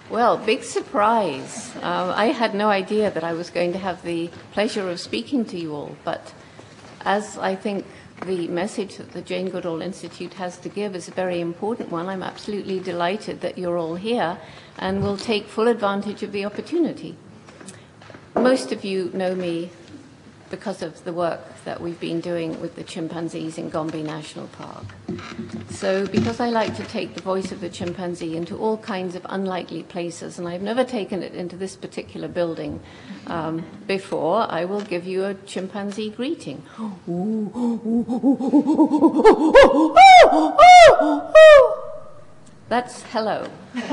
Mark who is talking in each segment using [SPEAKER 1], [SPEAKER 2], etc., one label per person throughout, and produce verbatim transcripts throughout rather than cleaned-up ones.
[SPEAKER 1] Well, big surprise. Uh, I had no idea that I was going to have the pleasure of speaking to you all, but as I think the message that the Jane Goodall Institute has to give is a very important one, I'm absolutely delighted that you're all here and will take full advantage of the opportunity. Most of you know me because of the work that we've been doing with the chimpanzees in Gombe National Park. So because I like to take the voice of the chimpanzee into all kinds of unlikely places, and I've never taken it into this particular building um, before, I will give you a chimpanzee greeting. That's hello.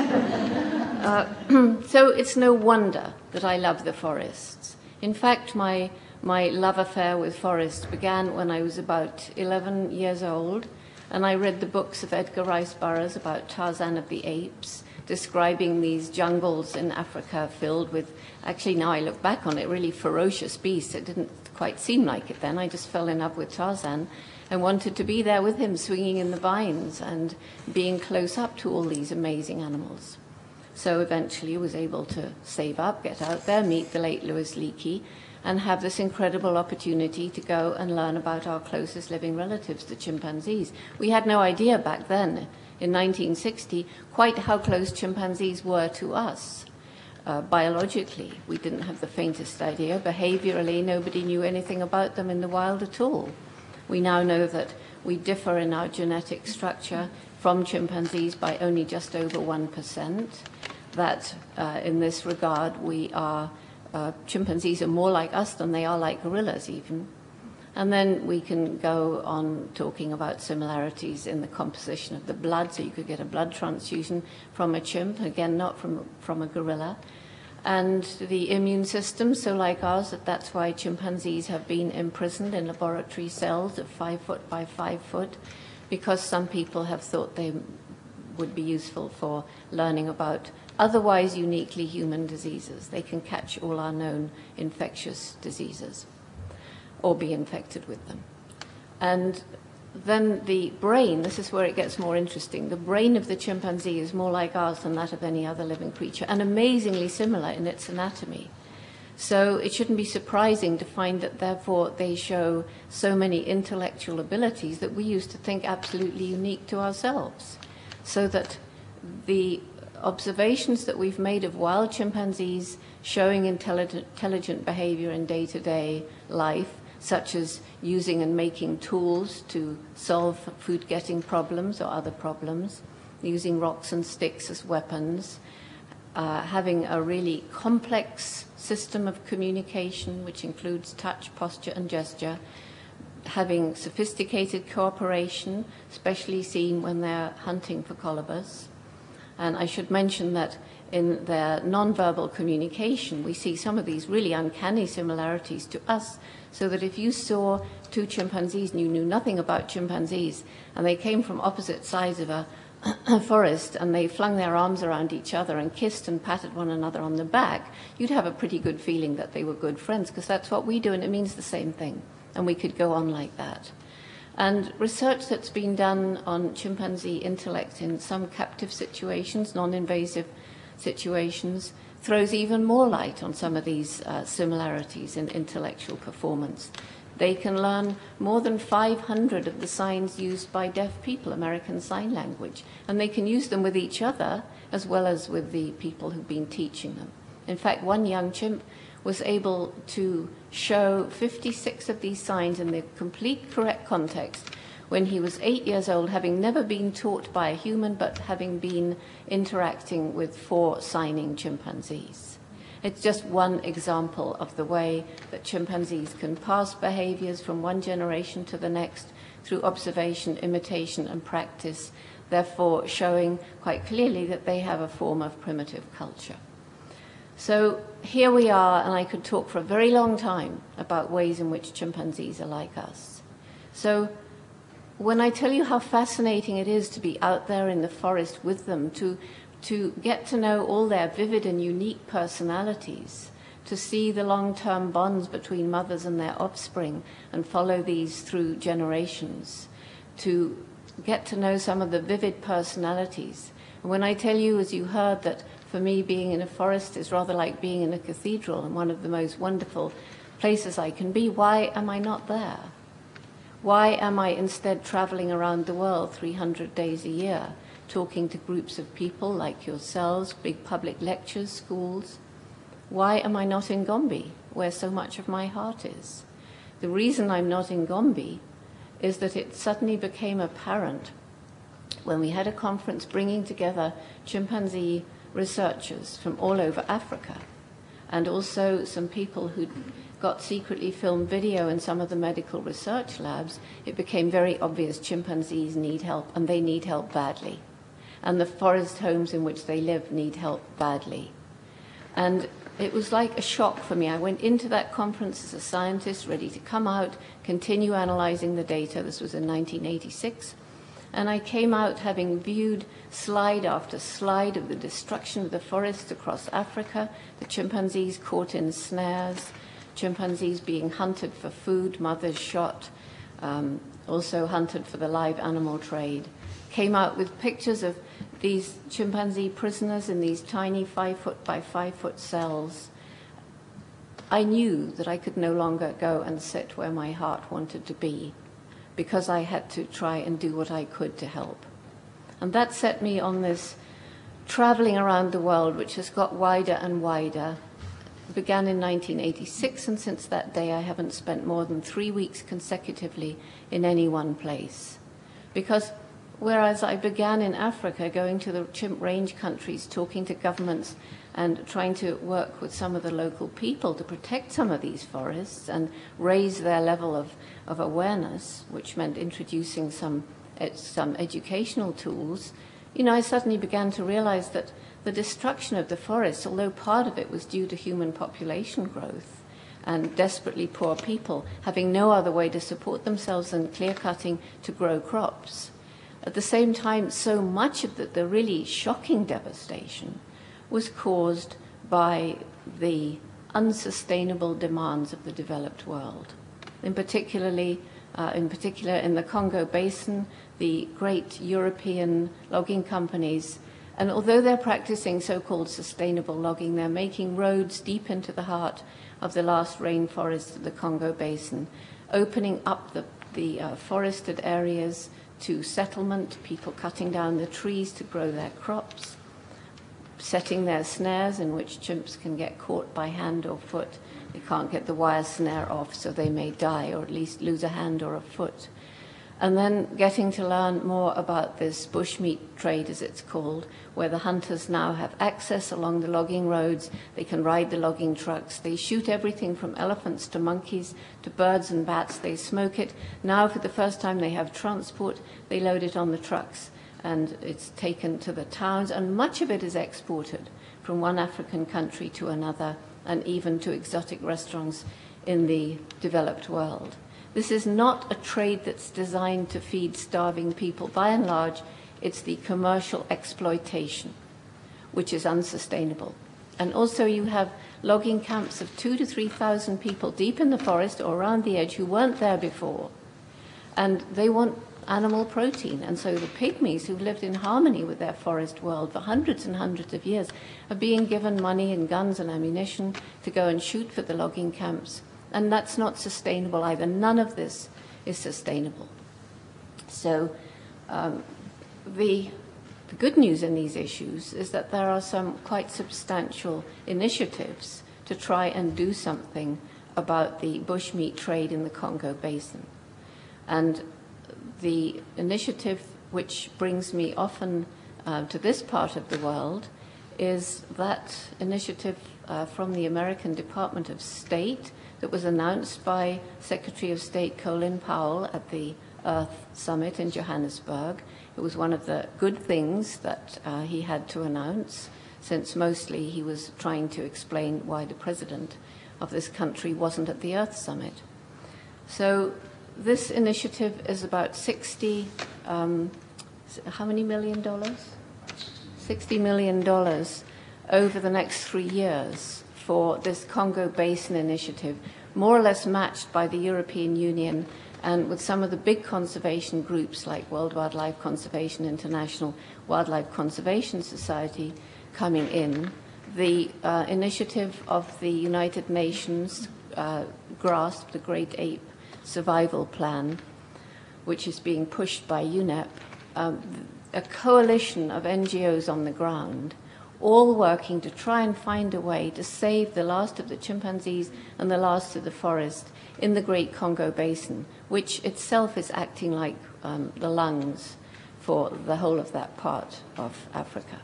[SPEAKER 1] Uh, so it's no wonder that I love the forests. In fact, my My love affair with forests began when I was about eleven years old, and I read the books of Edgar Rice Burroughs about Tarzan of the Apes, describing these jungles in Africa filled with, actually now I look back on it, really ferocious beasts. It didn't quite seem like it then. I just fell in love with Tarzan and wanted to be there with him, swinging in the vines and being close up to all these amazing animals. So eventually was able to save up, get out there, meet the late Louis Leakey, and have this incredible opportunity to go and learn about our closest living relatives, the chimpanzees. We had no idea back then, in nineteen sixty, quite how close chimpanzees were to us. Uh, biologically, we didn't have the faintest idea. Behaviorally, nobody knew anything about them in the wild at all. We now know that we differ in our genetic structure from chimpanzees by only just over one percent, that uh, in this regard we are Uh, chimpanzees are more like us than they are like gorillas even. And then we can go on talking about similarities in the composition of the blood, so you could get a blood transfusion from a chimp, again not from, from a gorilla. And the immune system, so like ours, that that's why chimpanzees have been imprisoned in laboratory cells of five foot by five foot, because some people have thought they would be useful for learning about otherwise uniquely human diseases. They can catch all our known infectious diseases or be infected with them. And then the brain, this is where it gets more interesting. The brain of the chimpanzee is more like ours than that of any other living creature, and amazingly similar in its anatomy. So it shouldn't be surprising to find that therefore they show so many intellectual abilities that we used to think absolutely unique to ourselves. So that the observations that we've made of wild chimpanzees showing intelligent, intelligent behavior in day-to-day life, such as using and making tools to solve food-getting problems or other problems, using rocks and sticks as weapons, uh, having a really complex system of communication, which includes touch, posture, and gesture, having sophisticated cooperation, especially seen when they're hunting for colobus. And I should mention that in their nonverbal communication, we see some of these really uncanny similarities to us, so that if you saw two chimpanzees and you knew nothing about chimpanzees, and they came from opposite sides of a, a forest, and they flung their arms around each other and kissed and patted one another on the back, you'd have a pretty good feeling that they were good friends, because that's what we do, and it means the same thing. And we could go on like that. And research that's been done on chimpanzee intellect in some captive situations, non-invasive situations, throws even more light on some of these uh, similarities in intellectual performance. They can learn more than five hundred of the signs used by deaf people, American Sign Language, and they can use them with each other as well as with the people who've been teaching them. In fact, one young chimp was able to show fifty-six of these signs in the complete correct context when he was eight years old, having never been taught by a human, but having been interacting with four signing chimpanzees. It's just one example of the way that chimpanzees can pass behaviors from one generation to the next through observation, imitation, and practice, therefore showing quite clearly that they have a form of primitive culture. So here we are, and I could talk for a very long time about ways in which chimpanzees are like us. So when I tell you how fascinating it is to be out there in the forest with them, to, to get to know all their vivid and unique personalities, to see the long-term bonds between mothers and their offspring and follow these through generations, to get to know some of the vivid personalities. And when I tell you, as you heard, that For me, being in a forest is rather like being in a cathedral and one of the most wonderful places I can be. Why am I not there? Why am I instead traveling around the world three hundred days a year, talking to groups of people like yourselves, big public lectures, schools? Why am I not in Gombe, where so much of my heart is? The reason I'm not in Gombe is that it suddenly became apparent when we had a conference bringing together chimpanzee researchers from all over Africa, and also some people who got secretly filmed video in some of the medical research labs. It became very obvious chimpanzees need help, and they need help badly. And the forest homes in which they live need help badly. And it was like a shock for me. I went into that conference as a scientist, ready to come out, continue analyzing the data. This was in nineteen eighty-six. And I came out having viewed slide after slide of the destruction of the forests across Africa, the chimpanzees caught in snares, chimpanzees being hunted for food, mothers shot, um, also hunted for the live animal trade. Came out with pictures of these chimpanzee prisoners in these tiny five foot by five foot cells. I knew that I could no longer go and sit where my heart wanted to be, because I had to try and do what I could to help. And that set me on this traveling around the world, which has got wider and wider. It began in nineteen eighty-six, and since that day I haven't spent more than three weeks consecutively in any one place. Because whereas I began in Africa, going to the chimp range countries, talking to governments and trying to work with some of the local people to protect some of these forests and raise their level of, of awareness, which meant introducing some, some educational tools, you know, I suddenly began to realize that the destruction of the forests, although part of it was due to human population growth and desperately poor people having no other way to support themselves than clear-cutting to grow crops, at the same time, so much of the, the really shocking devastation was caused by the unsustainable demands of the developed world. In particularly, uh, in particular in the Congo Basin, the great European logging companies, and although they're practicing so-called sustainable logging, they're making roads deep into the heart of the last rainforests of the Congo Basin, opening up the, the uh, forested areas to settlement, people cutting down the trees to grow their crops, setting their snares in which chimps can get caught by hand or foot. They can't get the wire snare off, so they may die or at least lose a hand or a foot. And then getting to learn more about this bushmeat trade, as it's called, where the hunters now have access along the logging roads. They can ride the logging trucks. They shoot everything from elephants to monkeys to birds and bats. They smoke it. Now, for the first time, they have transport. They load it on the trucks, and it's taken to the towns, and much of it is exported from one African country to another, and even to exotic restaurants in the developed world. This is not a trade that's designed to feed starving people. By and large, it's the commercial exploitation, which is unsustainable. And also you have logging camps of two to three thousand people deep in the forest or around the edge who weren't there before. And they want animal protein. And so the pygmies who've lived in harmony with their forest world for hundreds and hundreds of years are being given money and guns and ammunition to go and shoot for the logging camps. And that's not sustainable either. None of this is sustainable. So um, the, the good news in these issues is that there are some quite substantial initiatives to try and do something about the bushmeat trade in the Congo Basin. And the initiative which brings me often uh, to this part of the world is that initiative uh, from the American Department of State that was announced by Secretary of State Colin Powell at the Earth Summit in Johannesburg. It was one of the good things that uh, he had to announce, since mostly he was trying to explain why the president of this country wasn't at the Earth Summit. So this initiative is about sixty, um, how many million dollars? sixty million dollars over the next three years for this Congo Basin initiative, more or less matched by the European Union and with some of the big conservation groups like World Wildlife Conservation International, Wildlife Conservation Society, coming in. The uh, initiative of the United Nations uh, GRASP, the Great Ape Survival Plan, which is being pushed by U N E P, um, a coalition of N G Os on the ground, all working to try and find a way to save the last of the chimpanzees and the last of the forest in the Great Congo Basin, which itself is acting like um, the lungs for the whole of that part of Africa.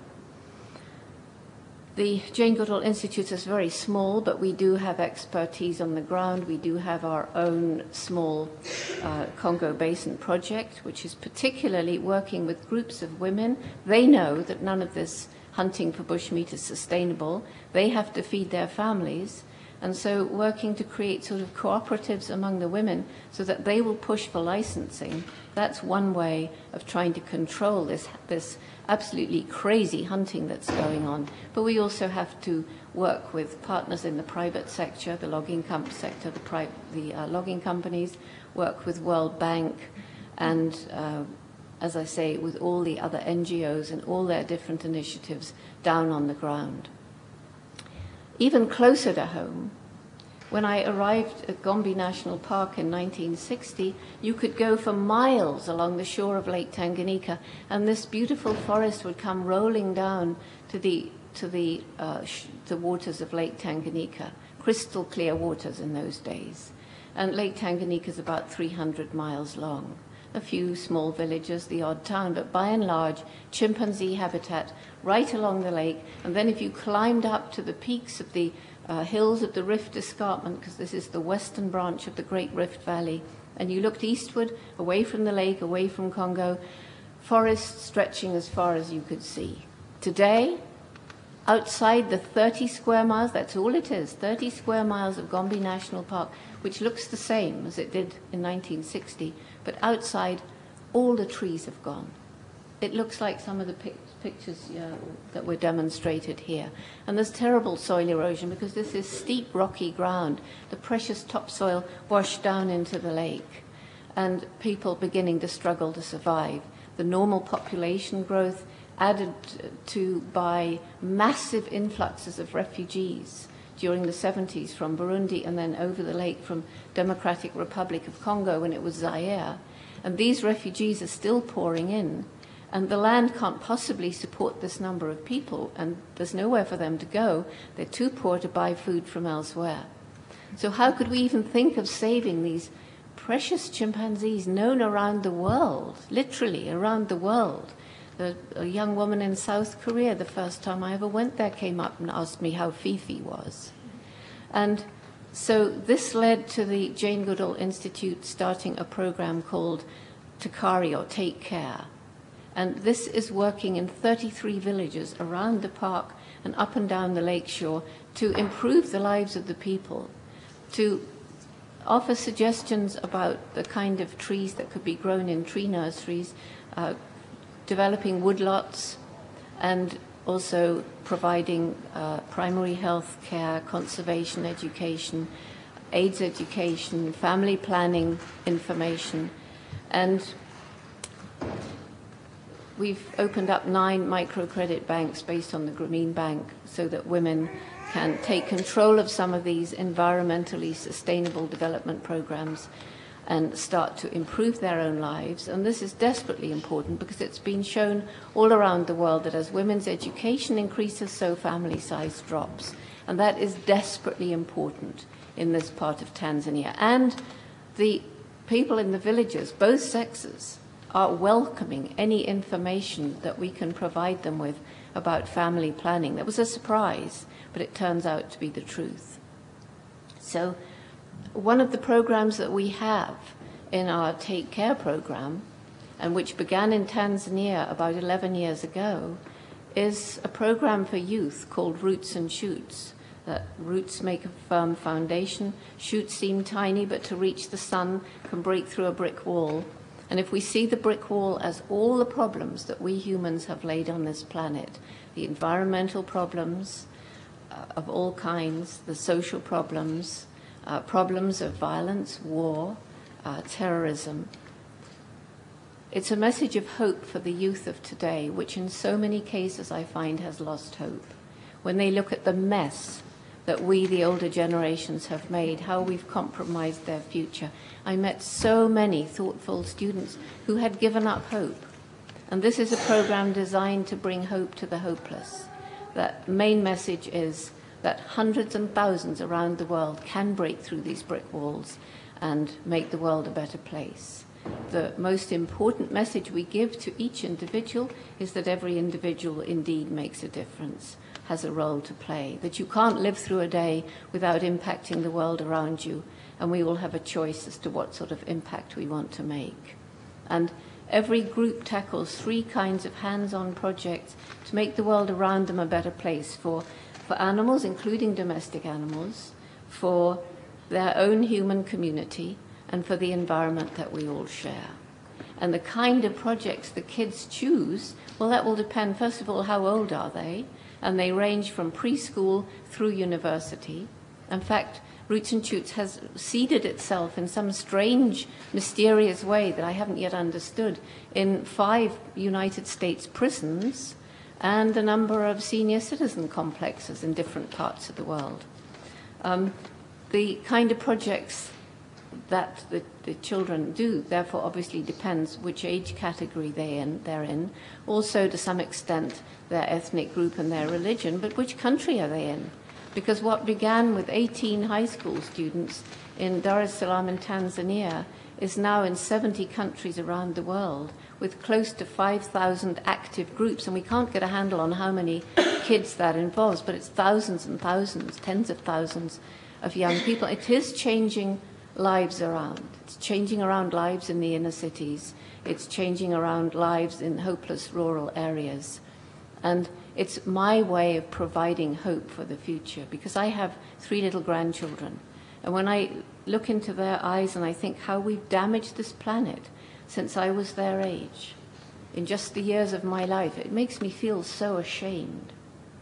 [SPEAKER 1] The Jane Goodall Institute is very small, but we do have expertise on the ground. We do have our own small uh, Congo Basin project, which is particularly working with groups of women. They know that none of this hunting for bushmeat is sustainable. They have to feed their families. And so working to create sort of cooperatives among the women so that they will push for licensing, that's one way of trying to control this, this absolutely crazy hunting that's going on. But we also have to work with partners in the private sector, the logging comp sector, the, pri the uh, logging companies, work with World Bank, and uh, as I say, with all the other N G Os and all their different initiatives down on the ground. Even closer to home, when I arrived at Gombe National Park in nineteen sixty, you could go for miles along the shore of Lake Tanganyika, and this beautiful forest would come rolling down to the, to the, uh, sh the waters of Lake Tanganyika, crystal clear waters in those days. And Lake Tanganyika is about three hundred miles long. A few small villages, the odd town, but by and large, chimpanzee habitat right along the lake. And then if you climbed up to the peaks of the uh, hills of the Rift Escarpment, because this is the western branch of the Great Rift Valley, and you looked eastward, away from the lake, away from Congo, forests stretching as far as you could see. Today, outside the thirty square miles, that's all it is, thirty square miles of Gombe National Park, which looks the same as it did in nineteen sixty, but outside, all the trees have gone. It looks like some of the pic pictures uh, that were demonstrated here. And there's terrible soil erosion because this is steep, rocky ground. The precious topsoil washed down into the lake, and people beginning to struggle to survive. The normal population growth added to by massive influxes of refugees during the seventies from Burundi and then over the lake from Democratic Republic of Congo when it was Zaire. And these refugees are still pouring in. And the land can't possibly support this number of people, and there's nowhere for them to go. They're too poor to buy food from elsewhere. So how could we even think of saving these precious chimpanzees known around the world, literally around the world? A, a young woman in South Korea, the first time I ever went there, came up and asked me how Fifi was. And so this led to the Jane Goodall Institute starting a program called Takari, or Take Care. And this is working in thirty-three villages around the park and up and down the lakeshore to improve the lives of the people, to offer suggestions about the kind of trees that could be grown in tree nurseries, uh, developing woodlots, and also providing uh, primary health care, conservation education, AIDS education, family planning information. And we've opened up nine microcredit banks based on the Grameen Bank so that women can take control of some of these environmentally sustainable development programs and start to improve their own lives. And this is desperately important because it's been shown all around the world that as women's education increases, so family size drops. And that is desperately important in this part of Tanzania. And the people in the villages, both sexes, are welcoming any information that we can provide them with about family planning. That was a surprise, but it turns out to be the truth. So one of the programs that we have in our Take Care program, and which began in Tanzania about eleven years ago, is a program for youth called Roots and Shoots. Uh, roots make a firm foundation. Shoots seem tiny, but to reach the sun can break through a brick wall. And if we see the brick wall as all the problems that we humans have laid on this planet, the environmental problems uh, of all kinds, the social problems, uh, problems of violence, war, uh, terrorism, it's a message of hope for the youth of today, which in so many cases I find has lost hope. When they look at the mess that we, the older generations, have made, how we've compromised their future. I met so many thoughtful students who had given up hope. And this is a program designed to bring hope to the hopeless. The main message is that hundreds and thousands around the world can break through these brick walls and make the world a better place. The most important message we give to each individual is that every individual indeed makes a difference, has a role to play, that you can't live through a day without impacting the world around you, and we will have a choice as to what sort of impact we want to make. And every group tackles three kinds of hands-on projects to make the world around them a better place for, for animals, including domestic animals, for their own human community, and for the environment that we all share. And the kind of projects the kids choose, well, that will depend, first of all, how old are they? And they range from preschool through university. In fact, Roots and Shoots has seeded itself in some strange, mysterious way that I haven't yet understood in five United States prisons and a number of senior citizen complexes in different parts of the world. Um, the kind of projects that the, the children do, therefore, obviously depends which age category they in, they're in, also to some extent their ethnic group and their religion, but which country are they in? Because what began with eighteen high school students in Dar es Salaam in Tanzania is now in seventy countries around the world with close to five thousand active groups, and we can't get a handle on how many kids that involves, but it's thousands and thousands, tens of thousands of young people. It is changing lives around. It's changing around lives in the inner cities. It's changing around lives in hopeless rural areas. And it's my way of providing hope for the future, because I have three little grandchildren. And when I look into their eyes and I think how we've damaged this planet since I was their age, in just the years of my life, it makes me feel so ashamed.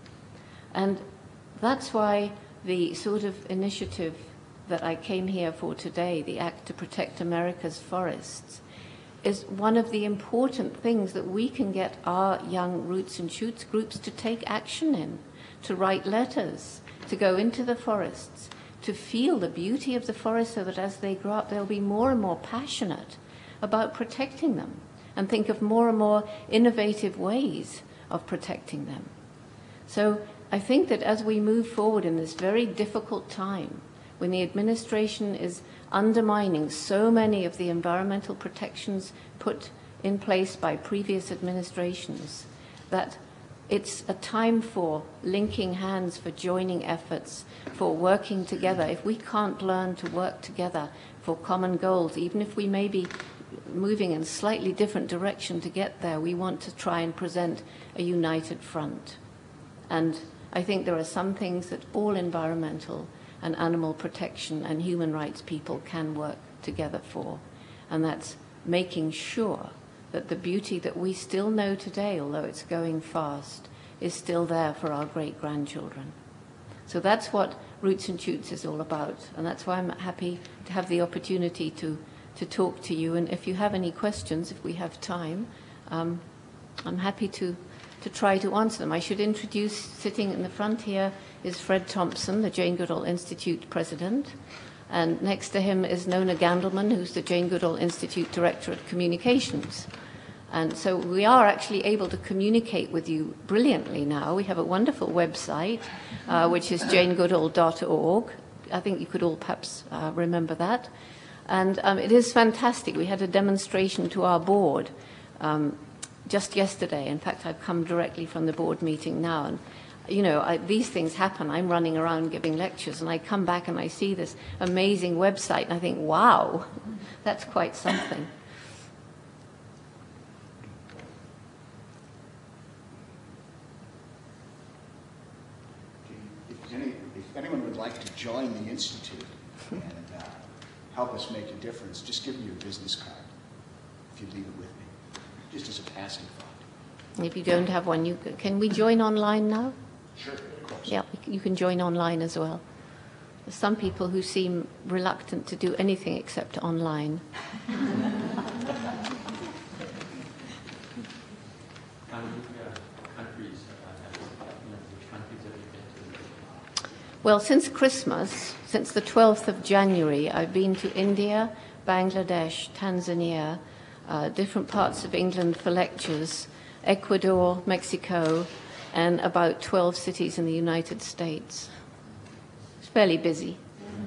[SPEAKER 1] And that's why the sort of initiative that I came here for today, the Act to Protect America's Forests, is one of the important things that we can get our young Roots and Shoots groups to take action in, to write letters, to go into the forests, to feel the beauty of the forest so that as they grow up, they'll be more and more passionate about protecting them and think of more and more innovative ways of protecting them. So I think that as we move forward in this very difficult time, when the administration is undermining so many of the environmental protections put in place by previous administrations, that it's a time for linking hands, for joining efforts, for working together. If we can't learn to work together for common goals, even if we may be moving in a slightly different direction to get there, we want to try and present a united front. And I think there are some things that all environmental and animal protection and human rights people can work together for. And that's making sure that the beauty that we still know today, although it's going fast, is still there for our great-grandchildren. So that's what Roots and Shoots is all about. And that's why I'm happy to have the opportunity to, to talk to you. And if you have any questions, if we have time, um, I'm happy to to try to answer them. I should introduce, sitting in the front here is Fred Thompson, the Jane Goodall Institute president, and next to him is Nona Gandelman, who's the Jane Goodall Institute Director of Communications. And so we are actually able to communicate with you brilliantly now. We have a wonderful website, uh, which is jane goodall dot org. I think you could all perhaps uh, remember that. And um, it is fantastic. We had a demonstration to our board um, just yesterday. In fact, I've come directly from the board meeting now, and you know, I, these things happen. I'm running around giving lectures, and I come back and I see this amazing website, and I think, wow, that's quite something.
[SPEAKER 2] If, any, if anyone would like to join the Institute and uh, help us make a difference, just give me your business card if you leave it with me. Just as a passing thought.
[SPEAKER 1] If you don't have one, you can we join online now?
[SPEAKER 2] Sure, of course.
[SPEAKER 1] Yeah, you can join online as well. There's some people who seem reluctant to do anything except online. Well, since Christmas, since the twelfth of January, I've been to India, Bangladesh, Tanzania, uh, different parts of England for lectures, Ecuador, Mexico, and about twelve cities in the United States. It's fairly busy.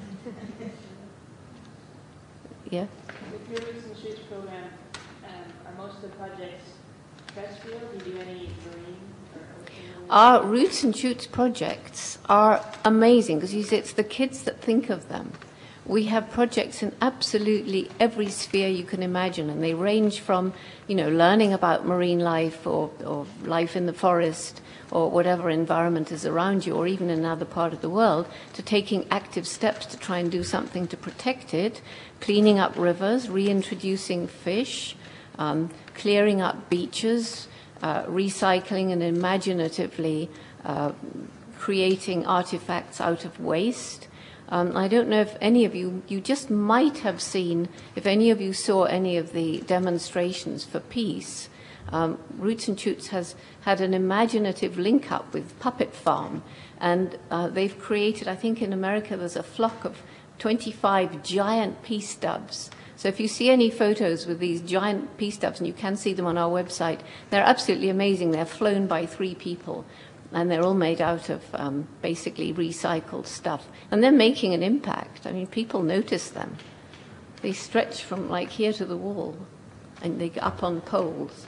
[SPEAKER 1] Yeah?
[SPEAKER 3] With your Roots and Shoots program, um, are most of the projects terrestrial? Do you do any marine or ocean?
[SPEAKER 1] Our Roots and Shoots projects are amazing because you see, it's the kids that think of them. We have projects in absolutely every sphere you can imagine, and they range from, you know, learning about marine life or, or life in the forest or whatever environment is around you, or even in another part of the world, to taking active steps to try and do something to protect it, cleaning up rivers, reintroducing fish, um, clearing up beaches, uh, recycling and imaginatively uh, creating artifacts out of waste. Um, I don't know if any of you, you just might have seen, if any of you saw any of the demonstrations for peace, um, Roots and Shoots has had an imaginative link up with Puppet Farm, and uh, they've created, I think in America there's a flock of twenty-five giant peace doves. So if you see any photos with these giant peace doves, and you can see them on our website, they're absolutely amazing. They're flown by three people. And they're all made out of um, basically recycled stuff. And they're making an impact. I mean, people notice them. They stretch from like here to the wall, and they go up on poles.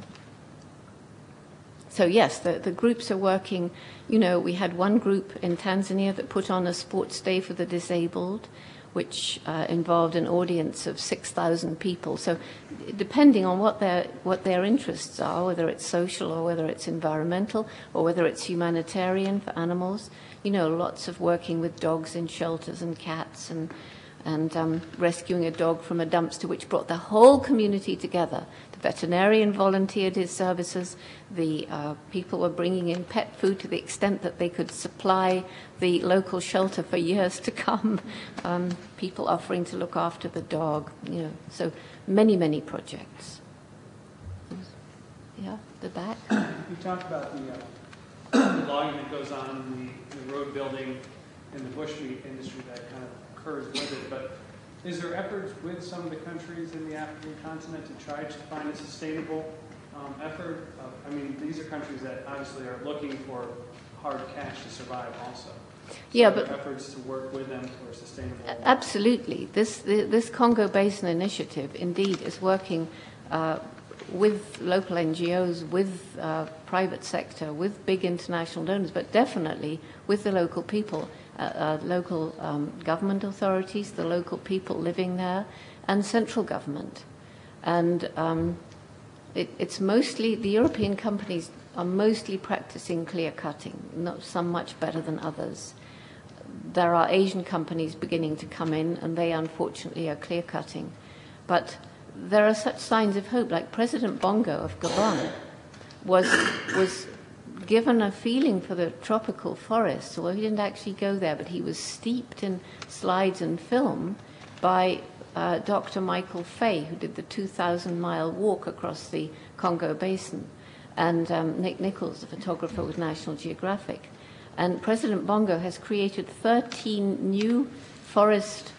[SPEAKER 1] So yes, the, the groups are working. You know, we had one group in Tanzania that put on a sports day for the disabled, which uh, involved an audience of six thousand people. So depending on what their, what their interests are, whether it's social or whether it's environmental or whether it's humanitarian for animals, you know, lots of working with dogs in shelters and cats and, and um, rescuing a dog from a dumpster, which brought the whole community together. The veterinarian volunteered his services. The uh, people were bringing in pet food to the extent that they could supply the local shelter for years to come. Um, people offering to look after the dog, you know. So many, many projects. Yeah, the back.
[SPEAKER 4] You talked about the, uh, the logging that goes on in the, the road building and the bushmeat industry that kind of occurs with it, but is there efforts with some of the countries in the African continent to try to find a sustainable um, effort? Uh, I mean, these are countries that obviously are looking for hard cash to survive also. So
[SPEAKER 1] Yeah,
[SPEAKER 4] are there
[SPEAKER 1] but
[SPEAKER 4] efforts to work with them for a sustainable.
[SPEAKER 1] Absolutely. This, this Congo Basin Initiative indeed is working uh, with local N G Os, with uh, private sector, with big international donors, but definitely with the local people, uh, uh, local um, government authorities, the local people living there, and central government. And um, it, it's mostly, the European companies are mostly practicing clear cutting, not some much better than others. There are Asian companies beginning to come in, and they unfortunately are clear cutting. But there are such signs of hope, like President Bongo of Gabon was, was given a feeling for the tropical forests. Well, he didn't actually go there, but he was steeped in slides and film by uh, Doctor Michael Fay, who did the two thousand mile walk across the Congo Basin, and um, Nick Nichols, the photographer with National Geographic. And President Bongo has created thirteen new forest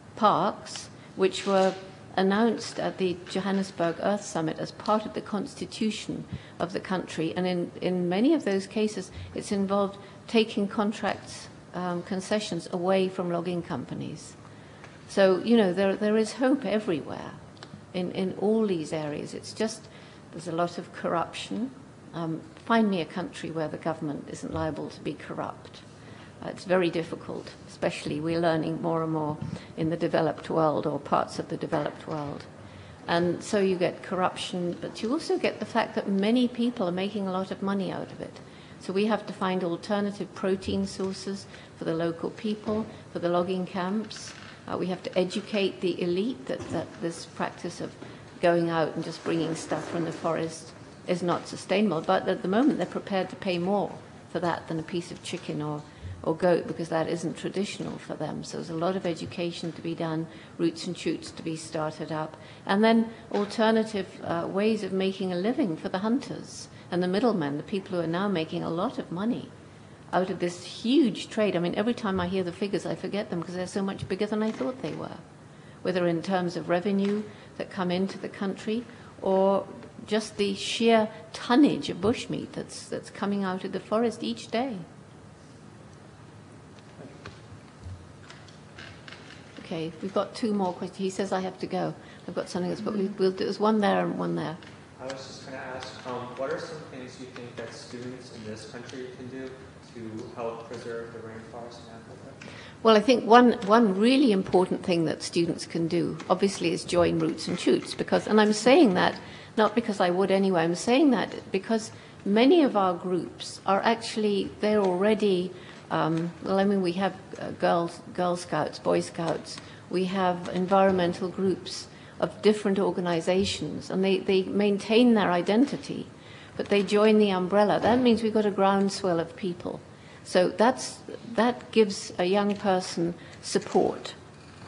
[SPEAKER 1] parks, which were announced at the Johannesburg Earth Summit as part of the constitution of the country. And in, in many of those cases, it's involved taking contracts, um, concessions away from logging companies. So, you know, there, there is hope everywhere in, in all these areas. It's just, there's a lot of corruption. Um, find me a country where the government isn't liable to be corrupt. Uh, it's very difficult, especially we're learning more and more in the developed world or parts of the developed world. And so you get corruption, but you also get the fact that many people are making a lot of money out of it. So we have to find alternative protein sources for the local people, for the logging camps. Uh, we have to educate the elite that, that this practice of going out and just bringing stuff from the forest is not sustainable. But at the moment, they're prepared to pay more for that than a piece of chicken or or goat, because that isn't traditional for them. So there's a lot of education to be done, Roots and Shoots to be started up, and then alternative uh, ways of making a living for the hunters and the middlemen, the people who are now making a lot of money out of this huge trade. I mean, every time I hear the figures, I forget them because they're so much bigger than I thought they were, whether in terms of revenue that come into the country or just the sheer tonnage of bushmeat that's, that's coming out of the forest each day. Okay, we've got two more questions. He says I have to go. I've got something else, but we, we'll, there's one there and one there.
[SPEAKER 5] I was just going to ask, um, what are some things you think that students in this country can do to help preserve the rainforest in Africa?
[SPEAKER 1] Well, I think one, one really important thing that students can do, obviously, is join Roots and Shoots. Because, and I'm saying that not because I would anyway, I'm saying that because many of our groups are actually, they're already, um, well, I mean, we have uh, girls, Girl Scouts, Boy Scouts, we have environmental groups of different organizations, and they, they maintain their identity, but they join the umbrella. That means we've got a groundswell of people. So that's, that gives a young person support.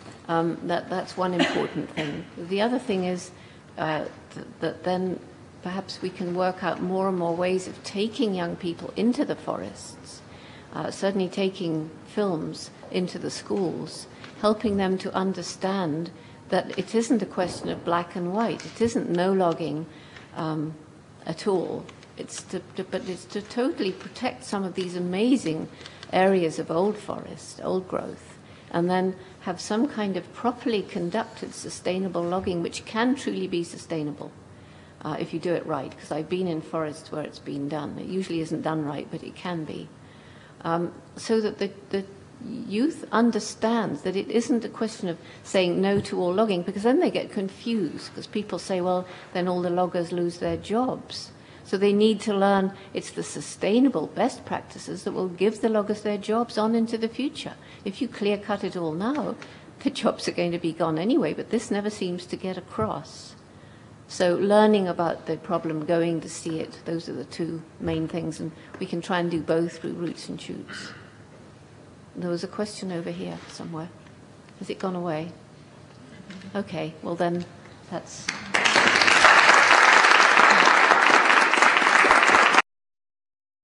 [SPEAKER 1] Um, that, that's one important thing. The other thing is uh, th that then perhaps we can work out more and more ways of taking young people into the forests, uh, certainly taking films into the schools, helping them to understand that it isn't a question of black and white. It isn't no logging um, at all. It's to, to, but it's to totally protect some of these amazing areas of old forest, old growth, and then have some kind of properly conducted sustainable logging, which can truly be sustainable uh, if you do it right. Because I've been in forests where it's been done. It usually isn't done right, but it can be. Um, so that the, the youth understands that it isn't a question of saying no to all logging, because then they get confused, because people say, well, then all the loggers lose their jobs. So they need to learn it's the sustainable best practices that will give the loggers their jobs on into the future. If you clear cut it all now, the jobs are going to be gone anyway, but this never seems to get across. So learning about the problem, going to see it, those are the two main things, and we can try and do both through Roots and Shoots. There was a question over here somewhere. Has it gone away? Okay, well then that's...